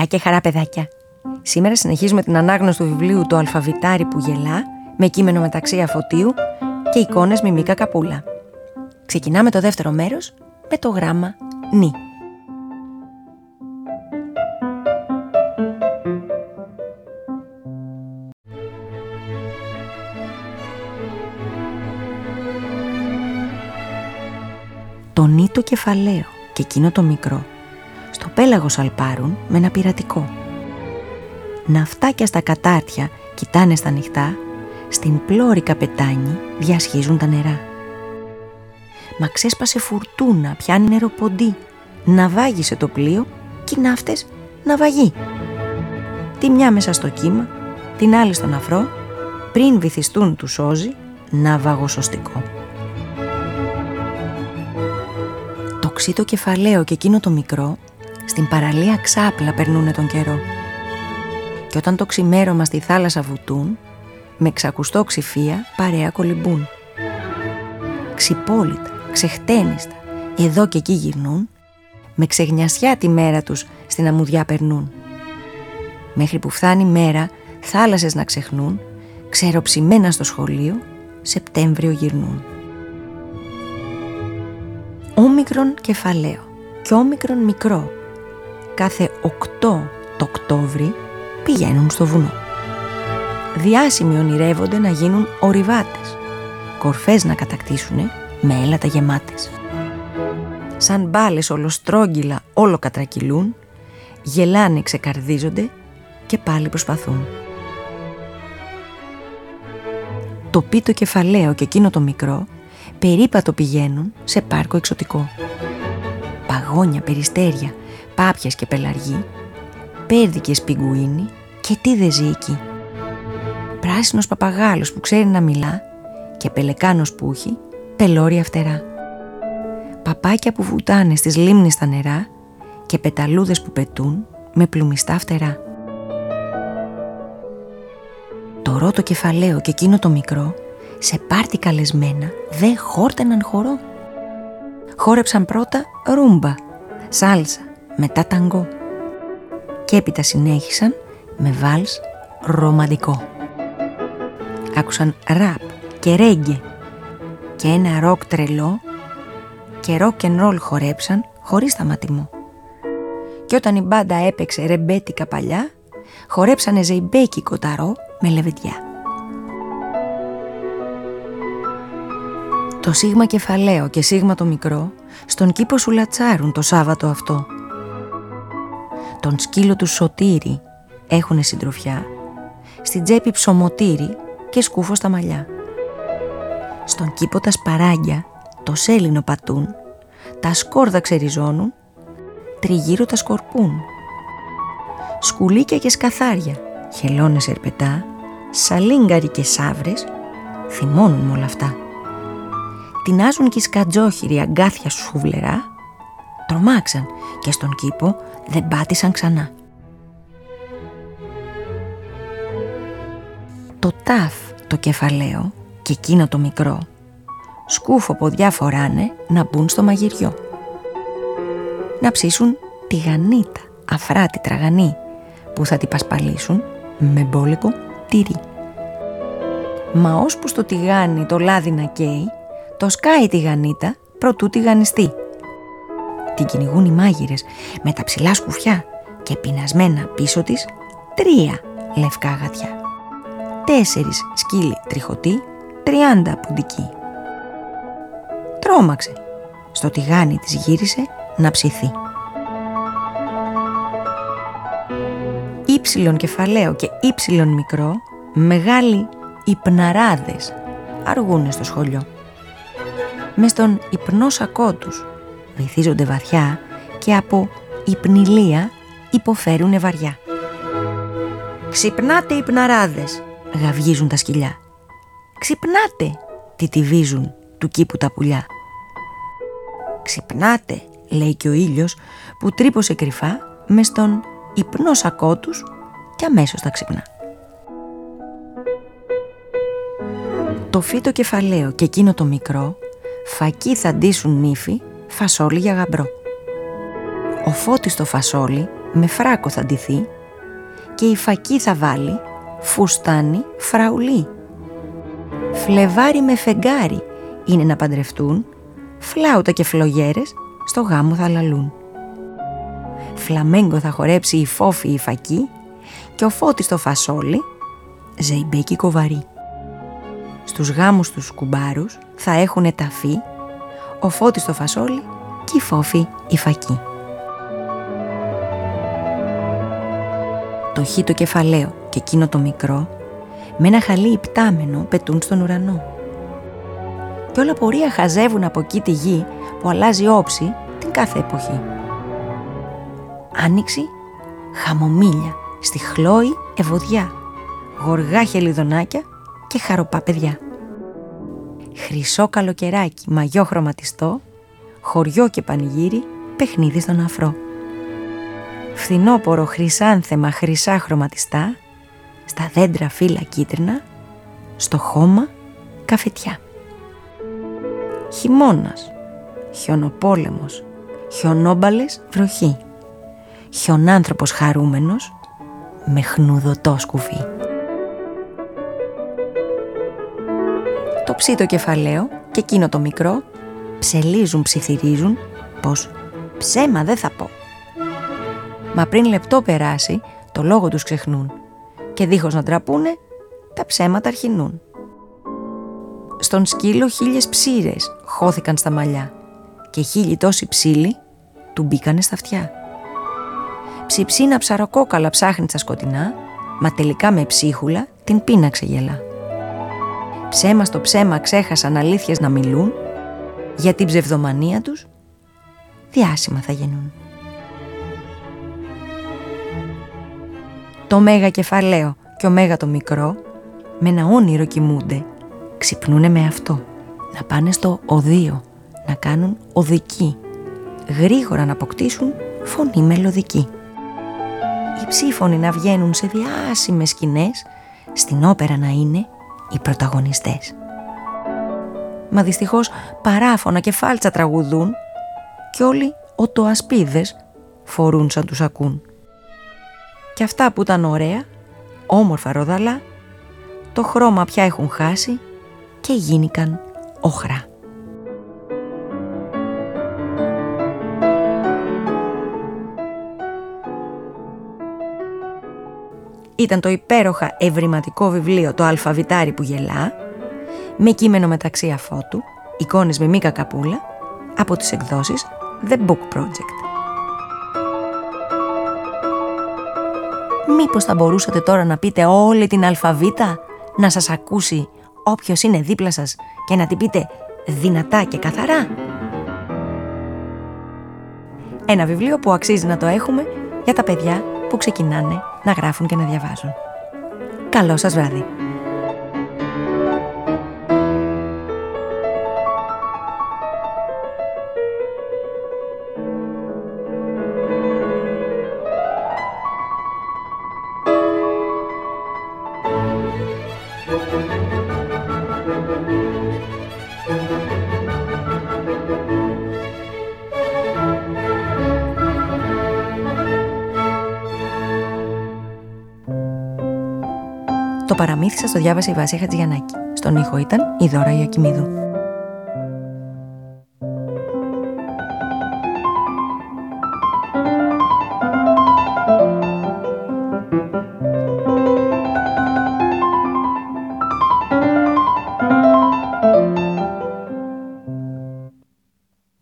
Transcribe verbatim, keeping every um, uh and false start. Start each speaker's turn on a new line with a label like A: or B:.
A: και χαρά, παιδάκια. Σήμερα συνεχίζουμε την ανάγνωση του βιβλίου «Το αλφαβητάρι που γελά», με κείμενο Μεταξία Φωτίου και εικόνες Μιμίκα Καπούλα. Ξεκινάμε το δεύτερο μέρος με το γράμμα νι. Το νι το κεφαλαίο και εκείνο το μικρό στο πέλαγος αλπάρουν με ένα πειρατικό. Ναυτάκια στα κατάρτια κοιτάνε στα νυχτά, στην πλώρη καπετάνι διασχίζουν τα νερά. Μα ξέσπασε φουρτούνα, πιάνει νεροποντί, ναυάγησε το πλοίο κι οι ναύτες ναυαγοί. Τη μια μέσα στο κύμα, την άλλη στον αφρό, πριν βυθιστούν του σώζει ναυαγοσωστικό. Το ξύτο κεφαλαίο και εκείνο το μικρό στην παραλία ξάπλα περνούνε τον καιρό. Και όταν το ξημέρωμα στη θάλασσα βουτούν, με ξακουστό ξηφία παρέα κολυμπούν. Ξυπόλυτα, ξεχτένιστα, εδώ και εκεί γυρνούν, με ξεγνιασιά τη μέρα τους στην αμμουδιά περνούν. Μέχρι που φτάνει μέρα θάλασσες να ξεχνούν, ξεροψημένα στο σχολείο, Σεπτέμβριο γυρνούν. Όμικρον κεφαλαίο και όμικρον μικρό, κάθε οκτώ το Οκτώβρη πηγαίνουν στο βουνό. Διάσημοι ονειρεύονται να γίνουν ορειβάτες, κορφές να κατακτήσουνε με έλατα γεμάτες. Σαν μπάλες ολοστρόγγυλα όλο κατρακυλούν, γελάνε, ξεκαρδίζονται και πάλι προσπαθούν. Το πίτο κεφαλαίο και εκείνο το μικρό περίπατο πηγαίνουν σε πάρκο εξωτικό. Παγόνια, περιστέρια, πάπιες και πελαργοί, πέρδικες πιγκουίνι και τι δε ζει εκεί. Πράσινος παπαγάλος που ξέρει να μιλά και πελεκάνος που έχει πελώρια φτερά. Παπάκια που βουτάνε στις λίμνες στα νερά και πεταλούδες που πετούν με πλουμιστά φτερά. Το ρότο κεφαλαίο και εκείνο το μικρό σε πάρτι καλεσμένα δε χόρτεναν χορό. Χόρεψαν πρώτα ρούμπα, σάλσα, μετά ταγκό και έπειτα συνέχισαν με βάλς ρομαντικό. Άκουσαν ραπ και ρέγγε και ένα ροκ τρελό και ροκ εν ρολ χορέψαν χωρίς σταματημό. Και όταν η μπάντα έπαιξε ρεμπέτικα παλιά, χορέψανε ζεϊμπέκι κοταρό με λεβεντιά. Το σίγμα κεφαλαίο και σίγμα το μικρό στον κήπο σου λατσάρουν το Σάββατο αυτό. Τον σκύλο του Σωτήρη έχουνε συντροφιά, στην τσέπη ψωμοτήρι και σκούφο στα μαλλιά. Στον κήπο τα σπαράγγια το σέλινο πατούν, τα σκόρδα ξεριζώνουν, τριγύρω τα σκορπούν. Σκουλίκια και σκαθάρια, χελώνες ερπετά, σαλίγκαροι και σαύρες θυμώνουν με όλα αυτά. Τινάζουν κι οι σκατζόχυροι αγκάθια σου σουβλερά, τρομάξαν και στον κήπο δεν πάτησαν ξανά. Το τάφ το κεφαλαίο και εκείνο το μικρό σκούφο ποδιά φοράνε να μπουν στο μαγειριό. Να ψήσουν τη γανίτα αφράτη τραγανή που θα την πασπαλίσουν με μπόλικο τυρί. Μα ώσπου στο τηγάνι το λάδι να καίει, το σκάει τη γανίτα προτού τη γανιστεί. Την κυνηγούν οι μάγειρες με τα ψηλά σκουφιά και πεινασμένα πίσω της τρία λευκά γατιά. Τέσσερις σκύλοι τριχωτοί, τριάντα πουντικοί. Τρόμαξε, στο τηγάνι της γύρισε να ψηθεί. Ήψιλον κεφαλαίο και ήψιλον μικρό, μεγάλοι υπναράδες αργούνε στο σχολείο. Μες στον υπνό σακό τους βυθίζονται βαθιά και από υπνηλία υποφέρουνε βαριά. «Ξυπνάτε υπναράδες», γαυγίζουν τα σκυλιά. «Ξυπνάτε», τιτιβίζουν του κήπου τα πουλιά. «Ξυπνάτε», λέει και ο ήλιος που τρύπωσε κρυφά μες στον υπνό σακό τους και αμέσως τα ξυπνά. Το φύτο κεφαλαίο και εκείνο το μικρό φακί θα ντύσουν νύφη φασόλι για γαμπρό. Ο Φώτης το φασόλι με φράκο θα ντυθεί και η φακή θα βάλει φουστάνι φραουλί. Φλεβάρι με φεγγάρι είναι να παντρευτούν, φλάουτα και φλογέρες στο γάμο θα λαλούν. Φλαμέγκο θα χορέψει η Φόφη η φακή και ο Φώτης το φασόλι, ζεϊμπέκι κοβαρί. Στους γάμους τους κουμπάρους θα έχουνε ταφή, ο Φώτης το φασόλι και η Φόφη η φακή. Το χ το κεφαλαίο και εκείνο το μικρό με ένα χαλί υπτάμενο πετούν στον ουρανό. Κι όλα πορεία χαζεύουν από εκεί τη γη που αλλάζει όψη την κάθε εποχή. Άνοιξη, χαμομήλια, στη χλόη ευωδιά, γοργά χελιδονάκια και χαροπά παιδιά. Χρυσό καλοκαιράκι, μαγιό χρωματιστό, χωριό και πανηγύρι, παιχνίδι στον αφρό. Φθινόπορο χρυσάνθεμα χρυσά χρωματιστά, στα δέντρα φύλλα κίτρινα, στο χώμα καφετιά. Χειμώνας, χιονοπόλεμος, χιονόμπαλες βροχή, χιονάνθρωπος χαρούμενος με χνουδωτό σκουφί. Το ψήτο κεφαλαίο και εκείνο το μικρό ψελίζουν ψιθυρίζουν πως ψέμα δεν θα πω. Μα πριν λεπτό περάσει το λόγο τους ξεχνούν και δίχως να ντραπούνε τα ψέματα αρχινούν. Στον σκύλο χίλιες ψήρες χώθηκαν στα μαλλιά και χίλιοι τόσοι ψήλοι του μπήκανε στα αυτιά. Ψιψίνα ψαροκόκαλα ψάχνει στα σκοτεινά, μα τελικά με ψίχουλα την πίναξε γελά. Ψέμα στο ψέμα ξέχασαν αλήθειες να μιλούν, για την ψευδομανία τους διάσημα θα γεννούν. Το μέγα κεφαλαίο και ο μέγα το μικρό με ένα όνειρο κοιμούνται, ξυπνούνε με αυτό, να πάνε στο οδείο, να κάνουν οδική, γρήγορα να αποκτήσουν φωνή μελωδική. Οι ψήφωνοι να βγαίνουν σε διάσημες σκηνές, στην όπερα να είναι οι πρωταγωνιστές. Μα δυστυχώς παράφωνα και φάλτσα τραγουδούν κι όλοι οτοασπίδες φορούν σαν τους ακούν. Και αυτά που ήταν ωραία, όμορφα ροδαλά, το χρώμα πια έχουν χάσει και γίνηκαν οχρά. Ήταν το υπέροχα ευρηματικό βιβλίο «Το αλφαβητάρι που γελά», με κείμενο μεταξύ αφώτου, εικόνες με Μίκα Καπούλα, από τις εκδόσεις The Book Project. Μήπως θα μπορούσατε τώρα να πείτε όλη την αλφαβήτα, να σας ακούσει όποιος είναι δίπλα σας και να την πείτε δυνατά και καθαρά? Ένα βιβλίο που αξίζει να το έχουμε για τα παιδιά που ξεκινάνε να γράφουν και να διαβάζουν. Καλό σας βράδυ! Το παραμύθι σας το διάβασε η Βάσια Χατζιαννάκη. Στον ήχο ήταν η Δώρα Ιακημίδου.